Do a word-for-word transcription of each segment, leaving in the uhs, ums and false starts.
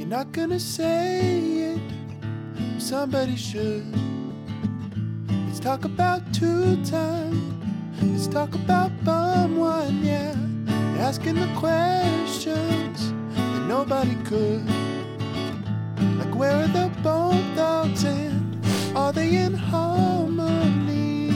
You're not gonna say it, but somebody should. Let's talk about two time. Let's talk about bum one, yeah. Asking the questions that nobody could. Like, where are the bone thugs and are they in harmony?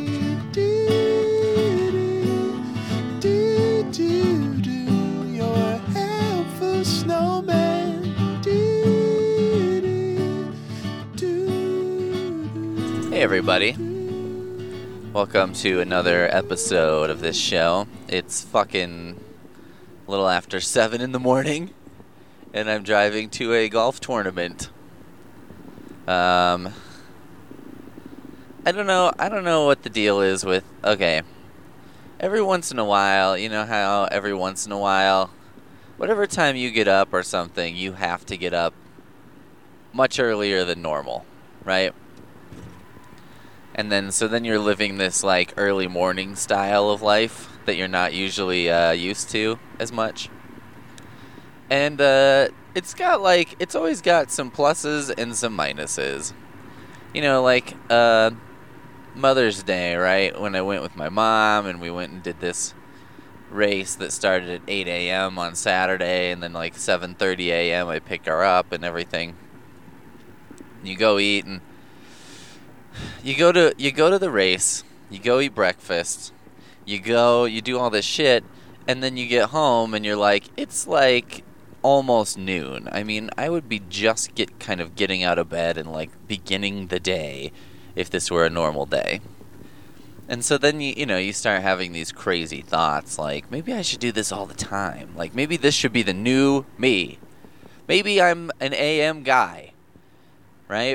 Do, do, do, do. You're a helpful snowman. Do, do, do, do. Hey everybody. Welcome to another episode of this show. It's fucking a little after seven in the morning, and I'm driving to a golf tournament. Um, I don't know, I don't know what the deal is with, okay, every once in a while, you know how every once in a while, whatever time you get up or something, you have to get up much earlier than normal, right? And then, so then you're living this, like, early morning style of life that you're not usually uh, used to as much. And uh, it's got, like, it's always got some pluses and some minuses. You know, like, uh, Mother's Day, right? When I went with my mom and we went and did this race that started at eight a.m. on Saturday, and then, like, seven thirty a.m. I picked her up and everything. You go eat and You go to you go to the race, you go eat breakfast, you go, you do all this shit, and then you get home and you're like, it's like almost noon. I mean, I would be just get kind of getting out of bed and like beginning the day if this were a normal day. And so then you you know, you start having these crazy thoughts like, maybe I should do this all the time. Like maybe this should be the new me. Maybe I'm an A M guy. Right?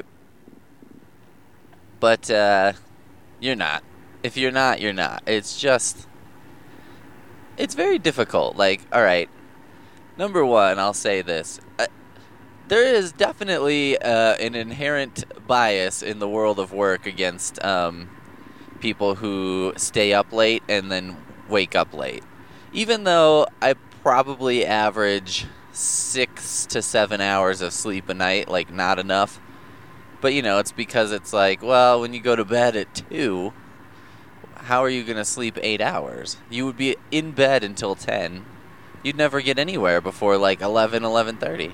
But, uh, you're not. If you're not, you're not. It's just, it's very difficult. Like, alright, number one, I'll say this. Uh, there is definitely uh, an inherent bias in the world of work against um, people who stay up late and then wake up late. Even though I probably average six to seven hours of sleep a night, like, not enough. But, you know, it's because it's like, well, when you go to bed at two, how are you going to sleep eight hours? You would be in bed until ten. You'd never get anywhere before, like, eleven, eleven thirty.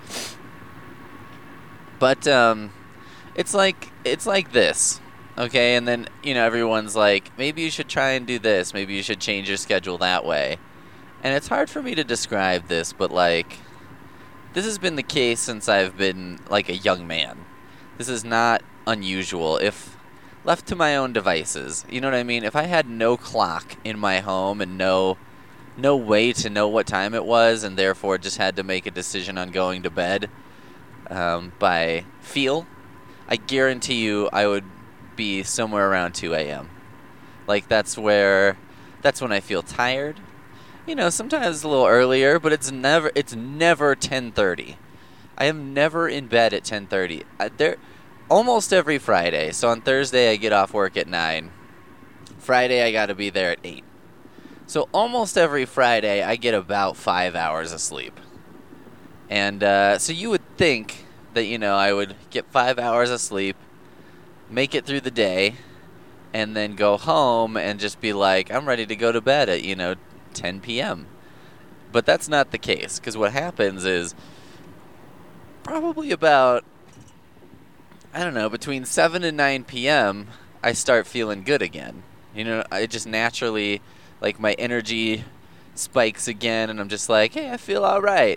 But, um, it's like, it's like this, okay? And then, you know, everyone's like, maybe you should try and do this. Maybe you should change your schedule that way. And it's hard for me to describe this, but, like, this has been the case since I've been, like, a young man. This is not unusual. If left to my own devices, you know what I mean? If I had no clock in my home and no no way to know what time it was, and therefore just had to make a decision on going to bed um, by feel, I guarantee you I would be somewhere around two a.m. Like, that's where, that's when I feel tired. You know, sometimes a little earlier, but it's never, it's never ten thirty. I am never in bed at ten thirty. Uh, there, almost every Friday. So on Thursday I get off work at nine. Friday I got to be there at eight. So almost every Friday I get about five hours of sleep. And uh, so you would think that, you know, I would get five hours of sleep, make it through the day, and then go home and just be like, I'm ready to go to bed at, you know, ten p.m. But that's not the case, because what happens is, probably about, I don't know, between seven and nine p.m., I start feeling good again. You know, I just naturally, like, my energy spikes again, and I'm just like, hey, I feel all right.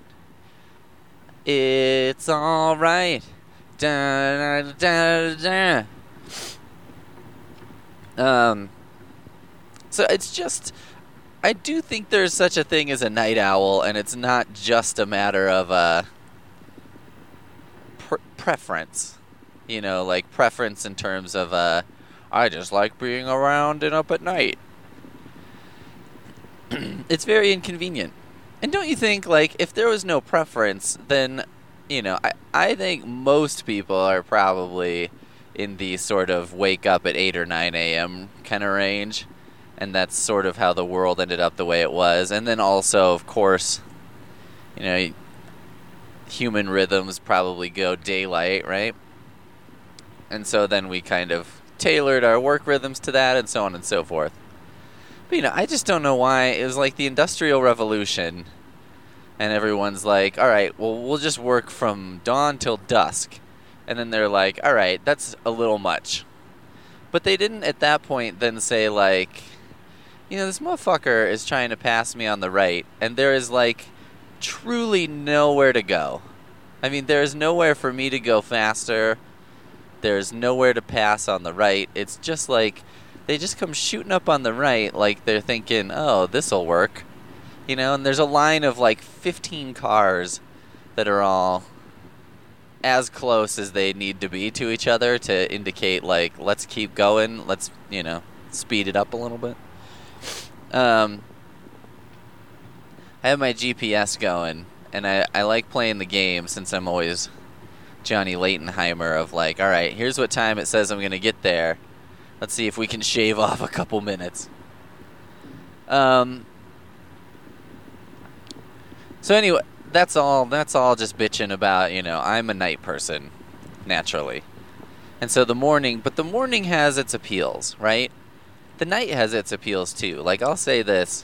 It's all right. Da, da, da, da, da. Um, so it's just, I do think there's such a thing as a night owl, and it's not just a matter of, uh, preference, you know, like preference in terms of, uh, I just like being around and up at night. It's very inconvenient. And don't you think, like, if there was no preference, then, you know, I, I think most people are probably in the sort of wake up at eight or nine a.m. kind of range. And that's sort of how the world ended up the way it was. And then also, of course, you know, human rhythms probably go daylight, right? And so then we kind of tailored our work rhythms to that and so on and so forth. But, you know, I just don't know why. It was like the Industrial Revolution, and everyone's like, all right, well, we'll just work from dawn till dusk. And then they're like, all right, that's a little much. But they didn't at that point then say, like, you know, this motherfucker is trying to pass me on the right, and there is, like, truly nowhere to go. I mean, there is nowhere for me to go faster. There's nowhere to pass on the right. It's just like they just come shooting up on the right like they're thinking, oh, this'll work. You know, and there's a line of like fifteen cars that are all as close as they need to be to each other to indicate, like, let's keep going. Let's, you know, speed it up a little bit. Um, I have my G P S going, and I, I like playing the game since I'm always Johnny Latenheimer of like, all right, here's what time it says I'm going to get there. Let's see if we can shave off a couple minutes. Um. So anyway, that's all. That's all. Just bitching about, you know, I'm a night person, naturally, and so the morning. But the morning has its appeals, right? The night has its appeals too. Like, I'll say this: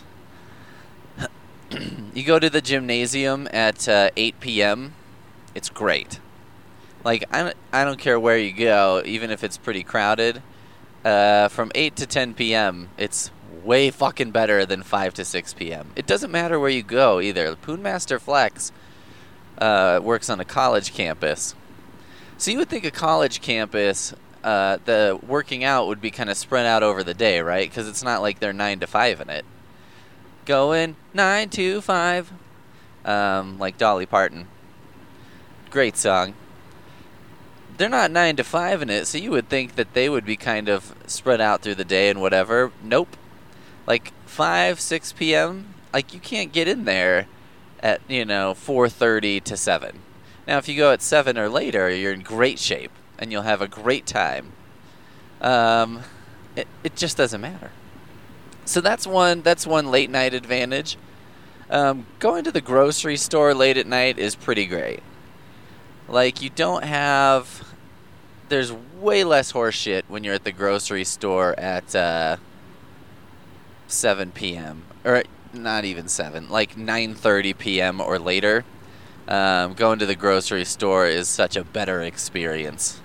you go to the gymnasium at uh, eight p.m. It's great. Like, I I don't care where you go, even if it's pretty crowded. Uh, from eight to ten p.m., it's way fucking better than five to six p.m. It doesn't matter where you go either. Poonmaster Flex uh, works on a college campus. So you would think a college campus, uh, the working out would be kind of spread out over the day, right? Because it's not like they're nine to five in it. Going nine to five, um, like Dolly Parton. Great song. They're not nine to five in it, so you would think that they would be kind of spread out through the day and whatever. Nope. Like five, six p.m., like you can't get in there at, you know, four thirty to seven. Now, if you go at seven or later, you're in great shape, and you'll have a great time. Um, it, it just doesn't matter. So that's one, that's one late night advantage. Um, going to the grocery store late at night is pretty great. Like, you don't have... There's way less horse shit when you're at the grocery store at uh, seven p.m. Or not even seven, like nine thirty p.m. or later. Um, going to the grocery store is such a better experience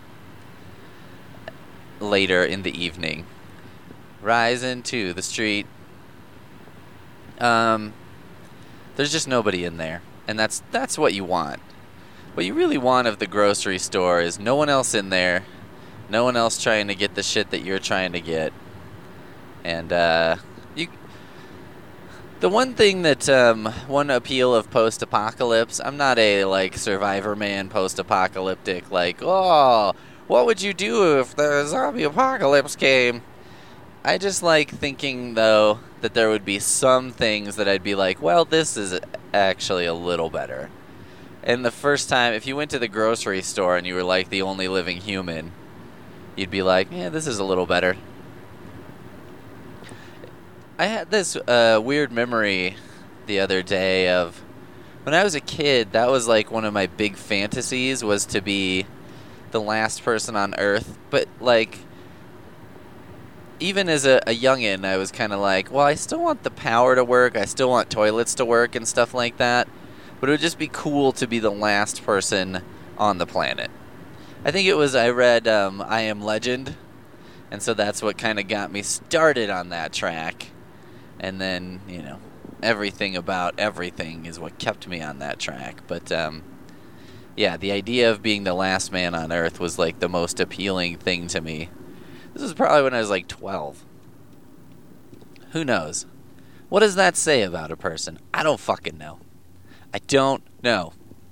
later in the evening. Rise into the street. Um, there's just nobody in there, and that's that's what you want. What you really want of the grocery store is no one else in there, no one else trying to get the shit that you're trying to get. And uh, you, the one thing that, um, one appeal of post-apocalypse, I'm not a, like, Survivor Man post-apocalyptic, like, oh, what would you do if the zombie apocalypse came? I just like thinking, though, that there would be some things that I'd be like, well, this is actually a little better. And the first time, if you went to the grocery store and you were like the only living human, you'd be like, yeah, this is a little better. I had this uh, weird memory the other day of when I was a kid, that was like one of my big fantasies, was to be the last person on Earth. But like, even as a, a youngin', I was kind of like, well, I still want the power to work. I still want toilets to work and stuff like that. But it would just be cool to be the last person on the planet. I think it was, I read um, I Am Legend, and so that's what kind of got me started on that track. And then, you know, everything about everything is what kept me on that track. But, um, yeah, the idea of being the last man on Earth was, like, the most appealing thing to me. This was probably when I was, like, twelve. Who knows? What does that say about a person? I don't fucking know. I don't know.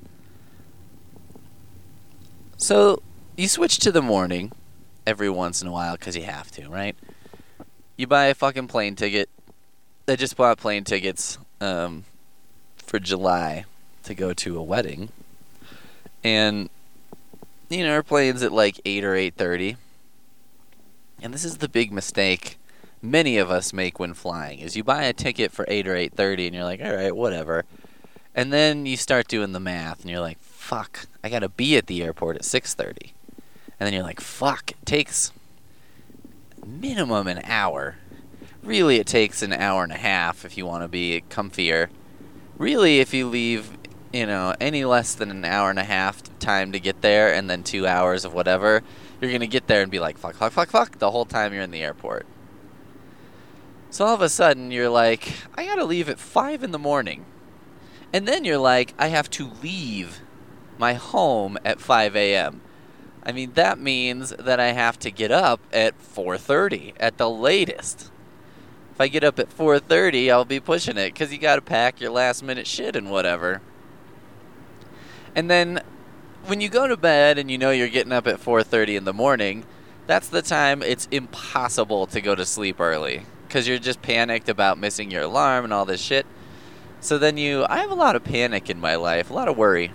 So, you switch to the morning every once in a while because you have to, right? You buy a fucking plane ticket. I just bought plane tickets um, for July to go to a wedding. And, you know, our plane's at like eight or eight thirty. And this is the big mistake many of us make when flying, is you buy a ticket for eight or eight thirty and you're like, all right, whatever. And then you start doing the math, and you're like, fuck, I gotta be at the airport at six thirty. And then you're like, fuck, it takes minimum an hour. Really, it takes an hour and a half if you want to be comfier. Really, if you leave, you know, any less than an hour and a half time to get there, and then two hours of whatever, you're going to get there and be like, fuck, fuck, fuck, fuck, the whole time you're in the airport. So all of a sudden, you're like, I gotta leave at five in the morning. And then you're like, I have to leave my home at five a.m. I mean, that means that I have to get up at four thirty at the latest. If I get up at four thirty, I'll be pushing it, because you got to pack your last minute shit and whatever. And then when you go to bed and you know you're getting up at four thirty in the morning, that's the time it's impossible to go to sleep early, because you're just panicked about missing your alarm and all this shit. So then you... I have a lot of panic in my life, a lot of worry.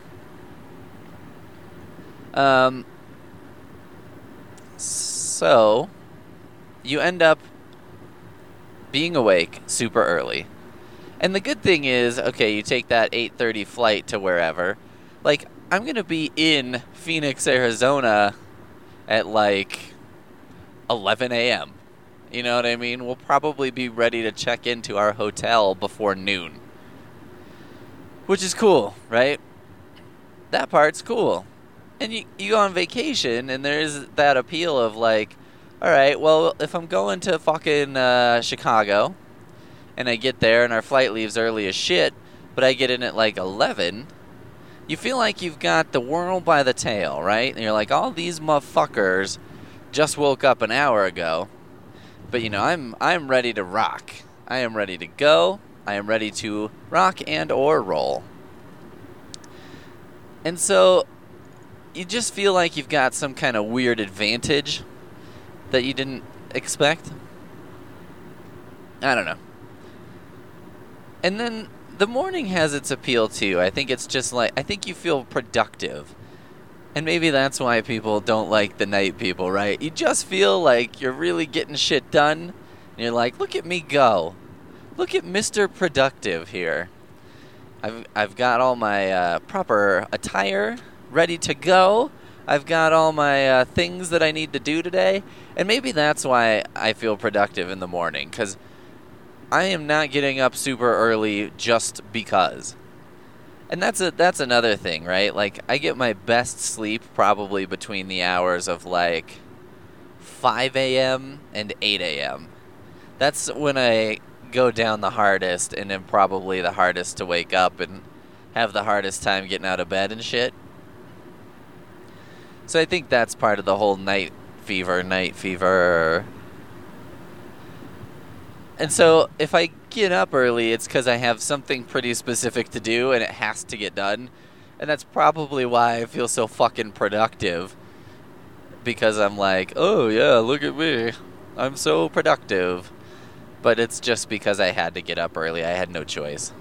Um... So, you end up being awake super early. And the good thing is, okay, you take that eight thirty flight to wherever. Like, I'm going to be in Phoenix, Arizona at like eleven a.m. You know what I mean? We'll probably be ready to check into our hotel before noon. Which is cool, right? That part's cool. And you, you go on vacation, and there's that appeal of like, all right, well, if I'm going to fucking uh, Chicago, and I get there, and our flight leaves early as shit, but I get in at like eleven, you feel like you've got the world by the tail, right? And you're like, all these motherfuckers just woke up an hour ago, but you know, I'm I'm ready to rock. I am ready to go. I am ready to rock and or roll. And so you just feel like you've got some kind of weird advantage that you didn't expect. I don't know. And then the morning has its appeal too. I think it's just like, I think you feel productive. And maybe that's why people don't like the night people, right? You just feel like you're really getting shit done. And you're like, look at me go. Look at Mister Productive here. I've I've got all my uh, proper attire ready to go. I've got all my uh, things that I need to do today. And maybe that's why I feel productive in the morning, because I am not getting up super early just because. And that's a that's another thing, right? Like, I get my best sleep probably between the hours of like five a.m. and eight a.m. That's when I go down the hardest, and am probably the hardest to wake up and have the hardest time getting out of bed and shit. So I think that's part of the whole night fever, night fever. And so if I get up early, it's because I have something pretty specific to do, and it has to get done. And that's probably why I feel so fucking productive. Because I'm like, oh yeah, look at me. I'm so productive. But it's just because I had to get up early. I had no choice.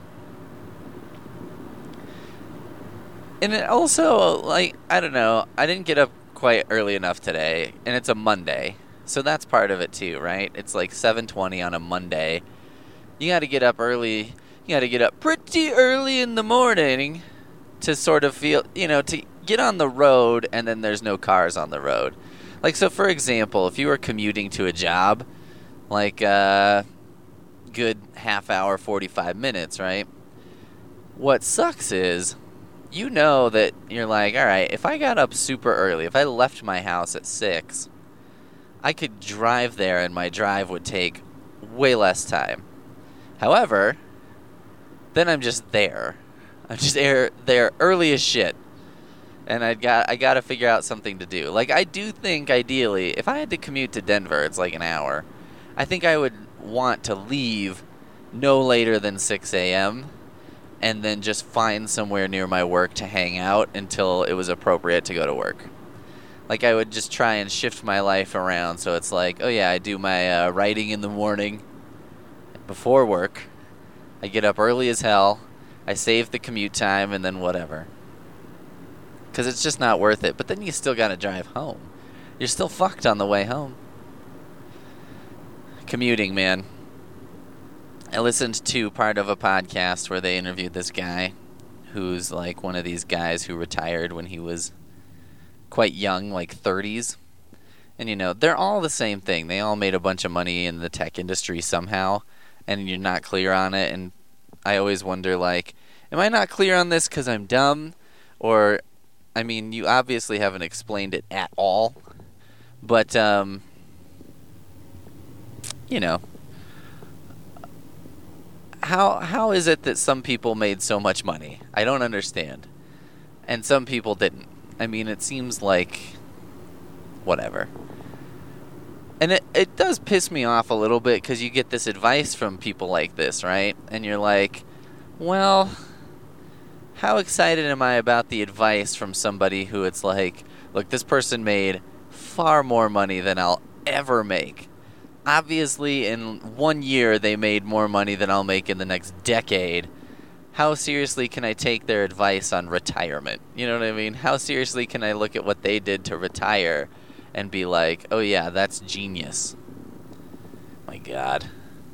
And it also, like, I don't know, I didn't get up quite early enough today, and it's a Monday. So that's part of it too, right? It's like seven twenty on a Monday. You got to get up early. You got to get up pretty early in the morning to sort of feel, you know, to get on the road, and then there's no cars on the road. Like, so for example, if you were commuting to a job, like a good half hour, forty-five minutes, right? What sucks is, you know that you're like, all right, if I got up super early, if I left my house at six, I could drive there, and my drive would take way less time. However, then I'm just there. I'm just there, there early as shit. And I got I got to figure out something to do. Like, I do think, ideally, if I had to commute to Denver, it's like an hour. I think I would want to leave no later than six a.m., and then just find somewhere near my work to hang out until it was appropriate to go to work. Like, I would just try and shift my life around, so it's like, oh yeah, I do my uh, writing in the morning before work. I get up early as hell. I save the commute time, and then whatever. Because it's just not worth it. But then you still got to drive home. You're still fucked on the way home. Commuting, man. I listened to part of a podcast where they interviewed this guy. who's like one of these guys who retired when he was quite young, like thirties. And, you know, they're all the same thing. They all made a bunch of money in the tech industry somehow, and you're not clear on it. And I always wonder, like, am I not clear on this because I'm dumb? Or, I mean, you obviously haven't explained it at all. But, um, you know, how how is it that some people made so much money? I don't understand. And some people didn't. I mean, it seems like whatever. And it, it does piss me off a little bit because you get this advice from people like this, right? And you're like, well, how excited am I about the advice from somebody who it's like, look, this person made far more money than I'll ever make. Obviously, in one year, they made more money than I'll make in the next decade. How seriously can I take their advice on retirement? You know what I mean? How seriously can I look at what they did to retire and be like, oh yeah, that's genius? My God.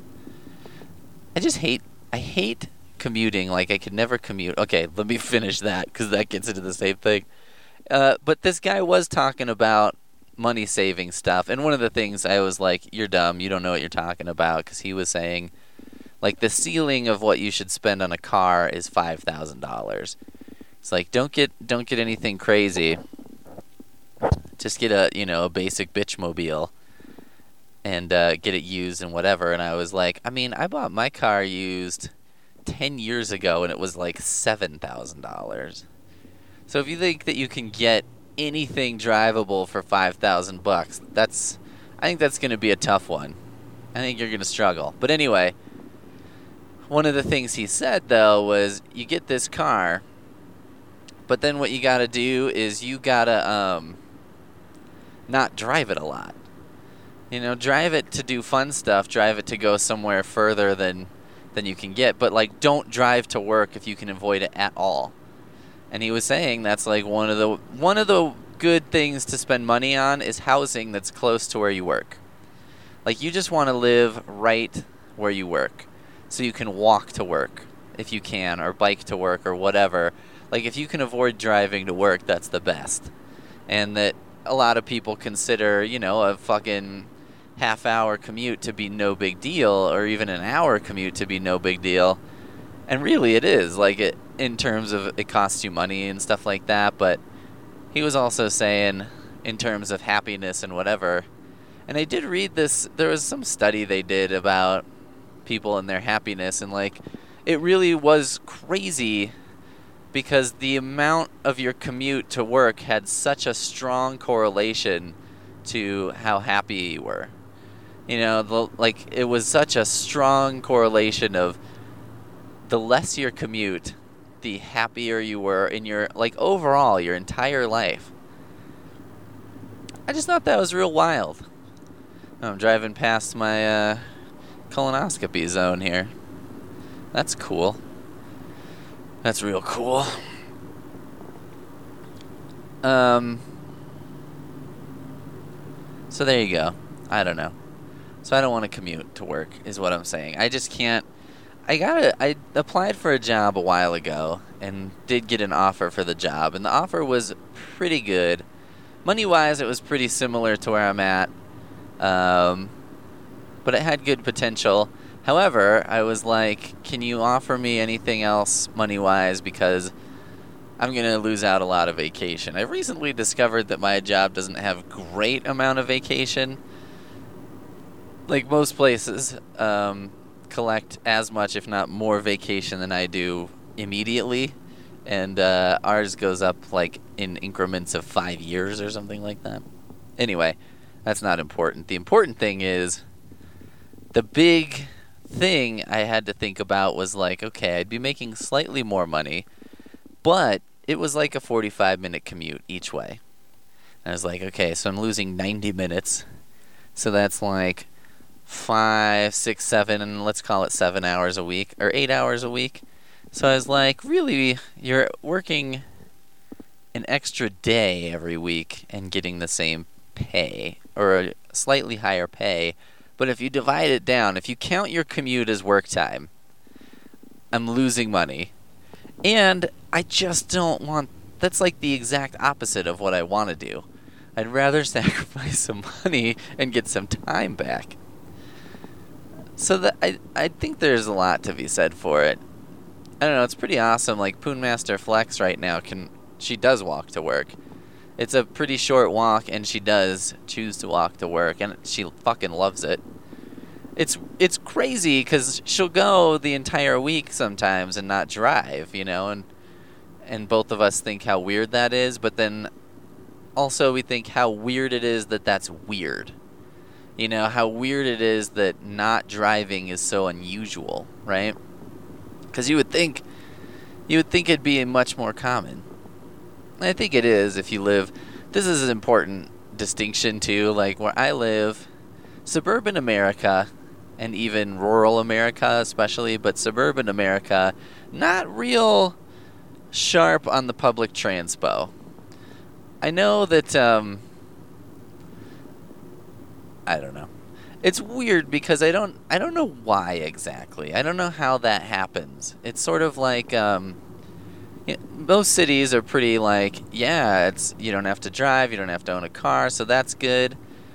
I just hate, I hate commuting. Like, I could never commute. Okay, let me finish that, because that gets into the same thing. Uh, but this guy was talking about money-saving stuff, and one of the things I was like, you're dumb, you don't know what you're talking about, because he was saying, like, the ceiling of what you should spend on a car is five thousand dollars. It's like, don't get don't get anything crazy. Just get a, you know, a basic bitch-mobile and uh, get it used and whatever. And I was like, I mean, I bought my car used ten years ago, and it was like seven thousand dollars. So if you think that you can get anything drivable for five thousand bucks, that's, I think that's going to be a tough one. I think you're going to struggle. But anyway, one of the things he said, though, was you get this car, but then what you got to do is you got to um, not drive it a lot. You know, drive it to do fun stuff, drive it to go somewhere further than than you can get, but, like, don't drive to work if you can avoid it at all. And he was saying that's, like, one of the one of the good things to spend money on is housing that's close to where you work. Like, you just want to live right where you work, so you can walk to work if you can, or bike to work, or whatever. Like, if you can avoid driving to work, that's the best. And that a lot of people consider, you know, a fucking half-hour commute to be no big deal, or even an hour commute to be no big deal. And really it is, like, it in terms of it costs you money and stuff like that. But he was also saying in terms of happiness and whatever. And I did read this, there was some study they did about people and their happiness, and, like, it really was crazy because the amount of your commute to work had such a strong correlation to how happy you were. You know, the, like, it was such a strong correlation of the less your commute, the happier you were in your, like, overall, your entire life. I just thought that was real wild. I'm driving past my uh, colonoscopy zone here. That's cool. That's real cool. Um. So there you go. I don't know. So I don't want to commute to work, is what I'm saying. I just can't. I got a, I applied for a job a while ago and did get an offer for the job, and the offer was pretty good. Money-wise, it was pretty similar to where I'm at, um, but it had good potential. However, I was like, can you offer me anything else money-wise, because I'm going to lose out a lot of vacation. I recently discovered that my job doesn't have a great amount of vacation. Like most places, um, collect as much, if not more, vacation than I do immediately. And uh, ours goes up like in increments of five years or something like that. Anyway, that's not important. The important thing is the big thing I had to think about was like, okay, I'd be making slightly more money, but it was like a forty-five minute commute each way. And I was like, okay, so I'm losing ninety minutes. So that's like five, six, seven, and let's call it seven hours a week, or eight hours a week. So I was like, really, you're working an extra day every week and getting the same pay, or a slightly higher pay. But if you divide it down, if you count your commute as work time, I'm losing money. And I just don't want... That's like the exact opposite of what I want to do. I'd rather sacrifice some money and get some time back. So that I, I think there's a lot to be said for it. I don't know, it's pretty awesome. Like, Poonmaster Flex right now, can she does walk to work. It's a pretty short walk, and she does choose to walk to work, and she fucking loves it. It's it's crazy, because she'll go the entire week sometimes and not drive, you know, and and both of us think how weird that is, but then also we think how weird it is that that's weird. You know, how weird it is that not driving is so unusual, right? Because you would think, you would think it'd be much more common. I think it is if you live... This is an important distinction, too. Like, where I live, suburban America, and even rural America especially, but suburban America, not real sharp on the public transpo. I know that, um... I don't know. It's weird because I don't I don't know why exactly. I don't know how that happens. It's sort of like... um. You know, most cities are pretty like, yeah, it's you don't have to drive, you don't have to own a car, so that's good.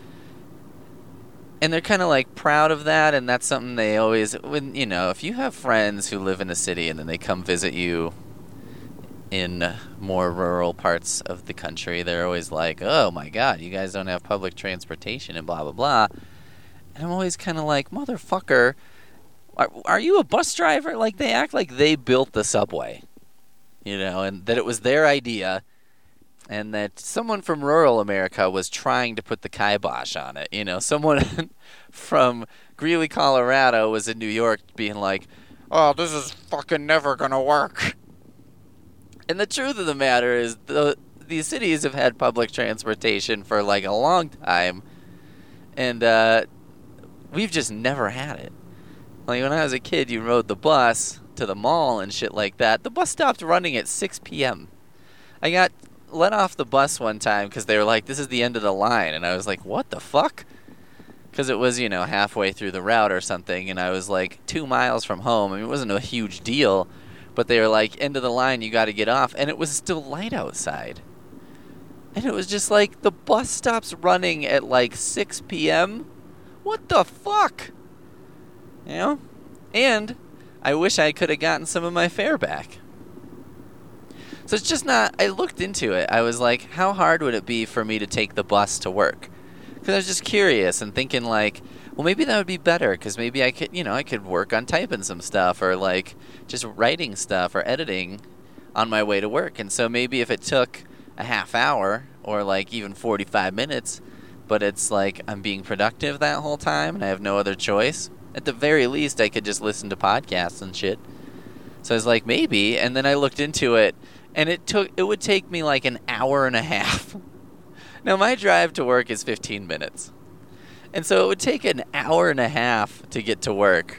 And they're kind of like proud of that, and that's something they always, when you know, if you have friends who live in a city and then they come visit you in more rural parts of the country, they're always like, oh my God, you guys don't have public transportation and blah, blah, blah. And I'm always kind of like, motherfucker, are, are you a bus driver? Like, they act like they built the subway. You know, and that it was their idea, and that someone from rural America was trying to put the kibosh on it. You know, someone from Greeley, Colorado was in New York being like, oh, this is fucking never gonna work. And the truth of the matter is, the these cities have had public transportation for like a long time, and uh, we've just never had it. Like, when I was a kid, you rode the bus to the mall and shit like that. The bus stopped running at six p.m. I got let off the bus one time because they were like, this is the end of the line. And I was like, what the fuck? Because it was, you know, halfway through the route or something. And I was like two miles from home. I mean, it wasn't a huge deal. But they were like, end of the line, you got to get off. And it was still light outside. And it was just like, the bus stops running at like six p.m.? What the fuck? You know? And I wish I could have gotten some of my fare back. So it's just not... I looked into it. I was like, how hard would it be for me to take the bus to work? Because I was just curious and thinking like, well, maybe that would be better. Because maybe I could, you know, I could work on typing some stuff or like just writing stuff or editing on my way to work. And so maybe if it took a half hour or like even forty-five minutes, but it's like I'm being productive that whole time and I have no other choice... At the very least, I could just listen to podcasts and shit. So I was like, maybe. And then I looked into it, and it took it would take me like an hour and a half. Now, my drive to work is fifteen minutes. And so it would take an hour and a half to get to work.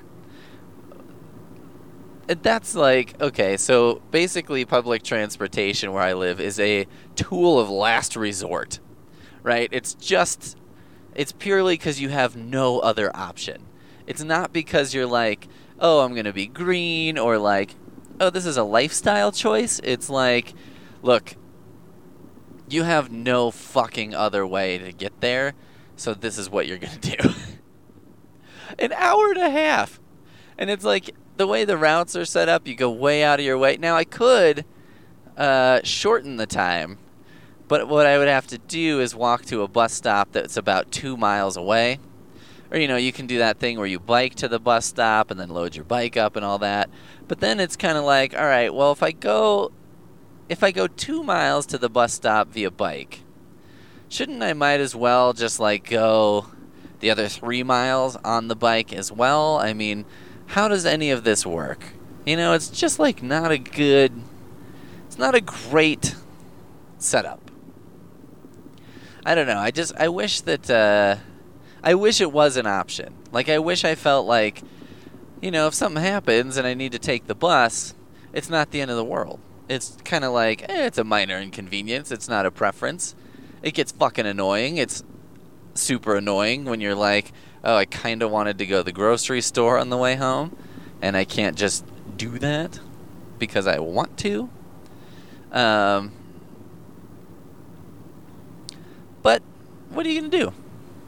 And that's like, okay, so basically public transportation where I live is a tool of last resort, right? It's just, it's purely because you have no other option. It's not because you're like, oh, I'm going to be green, or like, oh, this is a lifestyle choice. It's like, look, you have no fucking other way to get there, so this is what you're going to do. An hour and a half. And it's like, the way the routes are set up, you go way out of your way. Now, I could uh, shorten the time, but what I would have to do is walk to a bus stop that's about two miles away. Or, you know, you can do that thing where you bike to the bus stop and then load your bike up and all that. But then it's kind of like, all right, well, if I go if I go two miles to the bus stop via bike, shouldn't I might as well just, like, go the other three miles on the bike as well? I mean, how does any of this work? You know, it's just, like, not a good... It's not a great setup. I don't know. I just... I wish that... Uh, I wish it was an option. Like, I wish I felt like, you know, if something happens and I need to take the bus, it's not the end of the world. It's kind of like, eh, it's a minor inconvenience. It's not a preference. It gets fucking annoying. It's super annoying when you're like, oh, I kind of wanted to go to the grocery store on the way home, and I can't just do that because I want to. Um, but what are you going to do?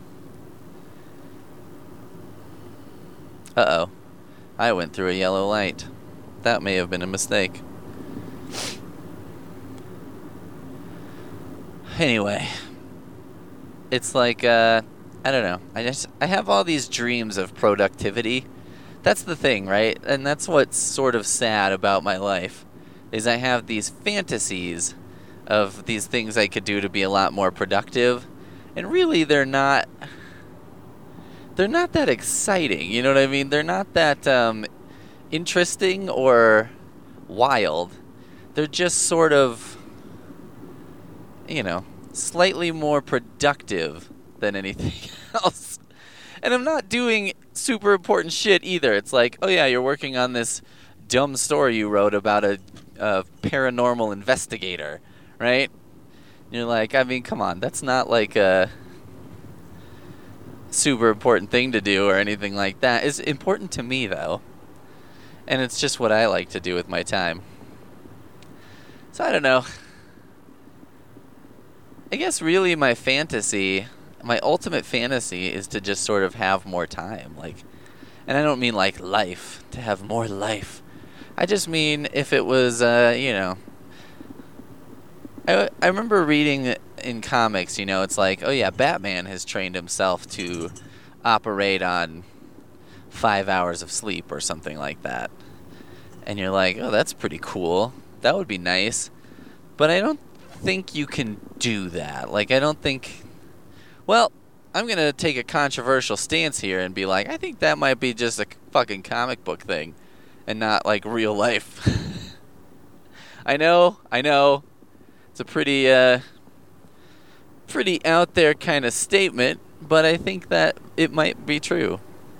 Uh-oh. I went through a yellow light. That may have been a mistake. Anyway, it's like, uh, I don't know. I just, I have all these dreams of productivity. That's the thing, right? And that's what's sort of sad about my life, is I have these fantasies of these things I could do to be a lot more productive. And really, they're not, they're not that exciting. You know what I mean? They're not that um, interesting or wild. They're just sort of, you know, slightly more productive than anything else. And I'm not doing super important shit either. It's like, oh yeah, you're working on this dumb story you wrote about a, a paranormal investigator, right? And you're like, I mean, come on, that's not like a super important thing to do or anything like that. It's important to me, though. And it's just what I like to do with my time. So I don't know. I guess really my fantasy, my ultimate fantasy is to just sort of have more time. Like, and I don't mean like life, to have more life. I just mean if it was, uh, you know, I, I remember reading in comics, you know, it's like, oh yeah, Batman has trained himself to operate on five hours of sleep or something like that. And you're like, oh, that's pretty cool. That would be nice. But I don't think you can do that. Like, I don't think... Well, I'm going to take a controversial stance here and be like, I think that might be just a fucking comic book thing and not, like, real life. I know, I know. It's a pretty, uh... pretty out there kind of statement, but I think that it might be true.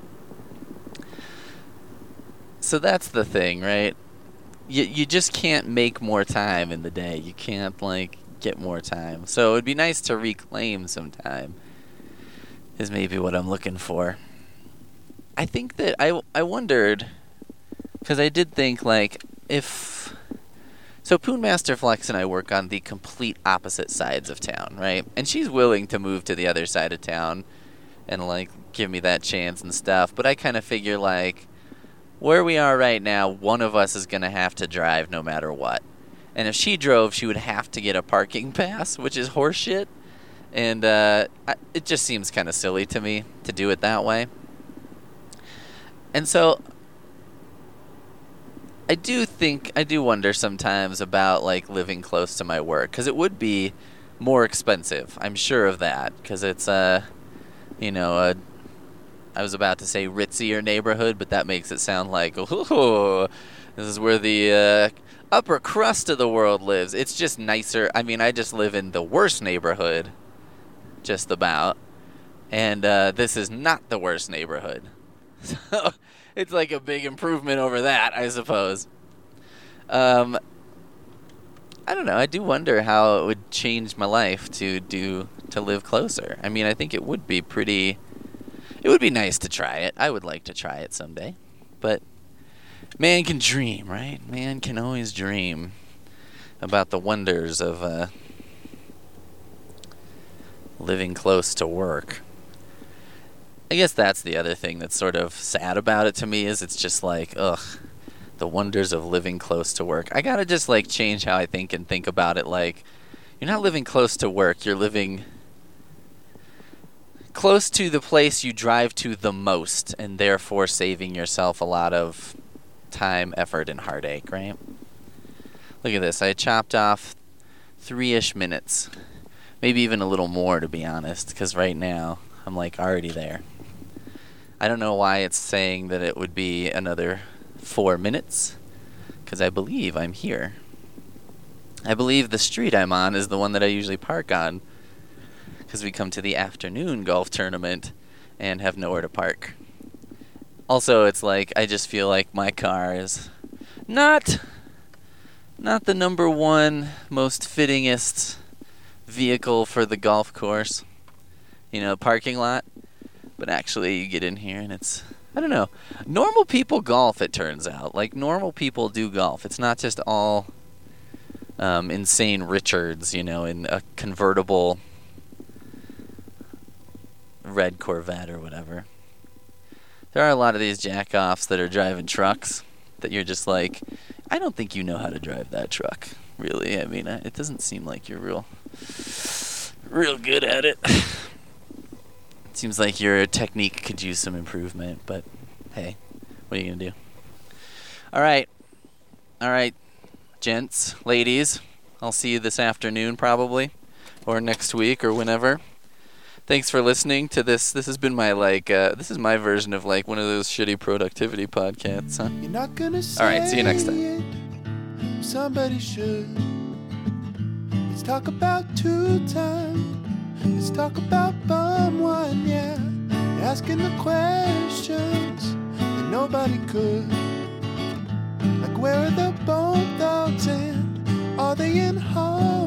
So that's the thing, right? You you just can't make more time in the day. You can't, like, get more time. So it would be nice to reclaim some time, is maybe what I'm looking for. I think that I, I wondered, because I did think, like, if... So Poon Master Flex and I work on the complete opposite sides of town, right? And she's willing to move to the other side of town and, like, give me that chance and stuff. But I kind of figure, like, where we are right now, one of us is going to have to drive no matter what. And if she drove, she would have to get a parking pass, which is horseshit. And uh, I, it just seems kind of silly to me to do it that way. And so I do think, I do wonder sometimes about, like, living close to my work. Because it would be more expensive. I'm sure of that. Because it's, uh, you know, a... I was about to say ritzier neighborhood, but that makes it sound like, oh, this is where the uh, upper crust of the world lives. It's just nicer. I mean, I just live in the worst neighborhood, just about. And uh, this is not the worst neighborhood. So it's like a big improvement over that, I suppose. Um, I don't know. I do wonder how it would change my life to do to live closer. I mean, I think it would be pretty... It would be nice to try it. I would like to try it someday. But man can dream, right? Man can always dream about the wonders of uh, living close to work. I guess that's the other thing that's sort of sad about it to me, is it's just like, ugh, the wonders of living close to work. I gotta just, like, change how I think and think about it. Like, you're not living close to work. You're living... close to the place you drive to the most, and therefore saving yourself a lot of time, effort, and heartache, right? Look at this. I chopped off three-ish minutes. Maybe even a little more, to be honest, because right now I'm, like, already there. I don't know why it's saying that it would be another four minutes, because I believe I'm here. I believe the street I'm on is the one that I usually park on, because we come to the afternoon golf tournament and have nowhere to park. Also, it's like, I just feel like my car is not, not the number one most fittingest vehicle for the golf course, you know, parking lot. But actually, you get in here and it's, I don't know, normal people golf, it turns out. Like, normal people do golf. It's not just all um, insane Richards, you know, in a convertible red Corvette or whatever. There are a lot of these jackoffs that are driving trucks that you're just like, I don't think you know how to drive that truck, really. I mean, it doesn't seem like you're real, real good at it. It seems like your technique could use some improvement, but hey, what are you gonna do? All right, all right, gents, ladies, I'll see you this afternoon probably, or next week, or whenever. Thanks for listening to this. This has been my, like, uh, this is my version of, like, one of those shitty productivity podcasts, huh? You're not gonna say All right, see you next time. it, somebody should. Let's talk about two time. Let's talk about bum one, yeah. Asking the questions that nobody could. Like, where are the bone thugs and are they in home?